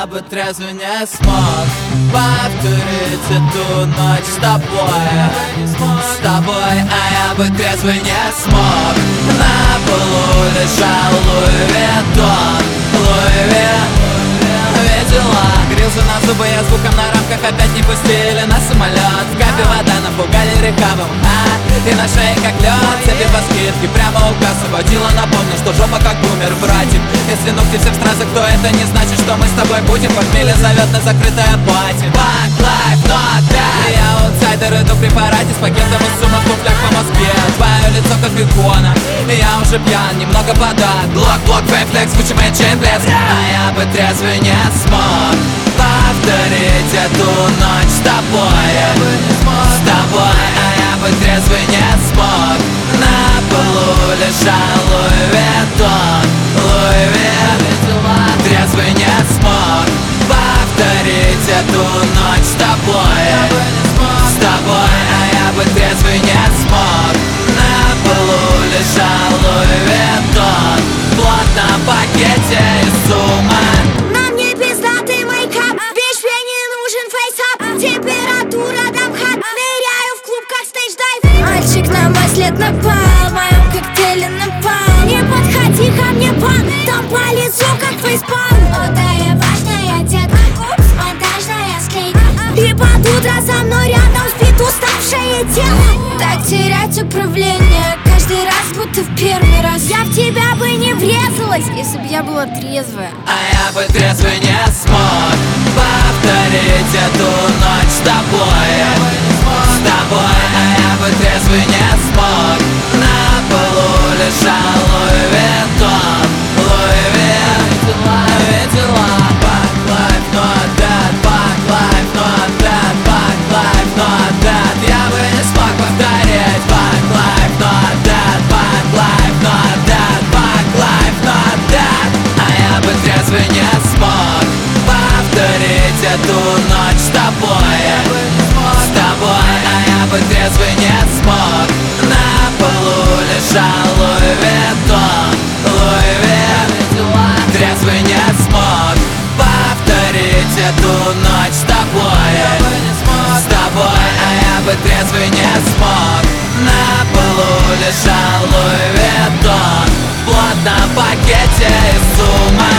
я бы трезвый не смог повторить эту ночь с тобой, а я бы трезвый не смог. На полу лежал Луи Виттон, видела, грелся на зубы, я звуком на рамках опять не пустили на самолет. В капе вода напугали рекавым, и на шее как лед. Цепи по скидке прямо у кассы водила. Напомню, что жопа как бумер, братик. Если ногти все в стразах, то это не значит, что мы с тобой будем. Похмелье зовет на закрытое пати. Back life, not that. Я аутсайдер, иду в препарате с пакетом из сумок в туфлях по Москве. Твое лицо как икона, я уже пьян, немного подат. Блок, фейфлекс, Gucci Mane, chain blast. А я бы трезвый не смог повторить эту ночь с тобой, а я бы трезвый не смог. На полу лежал Луи Виттон, трезвый не смог повторить эту ночь с тобой, а я бы трезвый не смог. На полу лежал Луи Виттон в плотном пакете из сумок. На мне пиздатый мейкап, вещь мне не нужен фейсап. Температура там хат, ныряю в клуб как стейдж-дайв. Мальчик на мой след напал, в моем коктейле напал. Не подходи ко мне, пан, там по лицу как фейспалм. О, да, я важная детка, упс, монтажная склейка. И под утро со мной рядом спит уставшее тело. Так терять управление каждый раз, будто в первый раз. Я в тебя бы не врезалась, если бы я была трезвая. А я бы трезвый не смог повторить эту ночь с тобой, а я бы трезвый не смог. На полу лежал Луи Виттон, видела. Back life, not that, back life, not that, back life, not that. Я бы не смог повторить. Back life, not that, back life, not that, back life, not that. А я бы трезвый не смог повторить эту ночь с тобой, а я бы трезвый не смог. На полу лежал Луи Виттон, трезвый не смог повторить эту ночь с тобой, а я бы трезвый не смог. На полу лежал Луи Виттон в плотном пакете из сумок.